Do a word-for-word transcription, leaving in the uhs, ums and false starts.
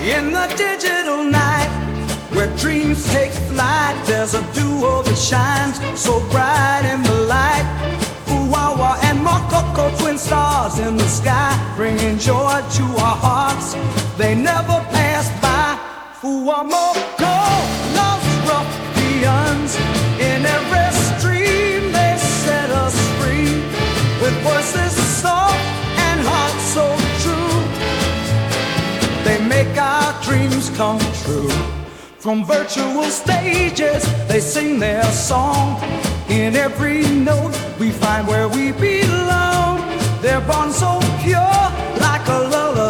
In the digital night, where dreams take flight, there's a duo that shines so bright in the light. Uwawa and Makoko, twin stars in the sky, bringing joy to our hearts. They never pass by. Fuamoko, lost ruffians. In every stream they set us free, with voices soft and hearts so true. They make our dreams come true. From virtual stages they sing their song. In every note we find where we belong. They're born so pure, like a lullaby.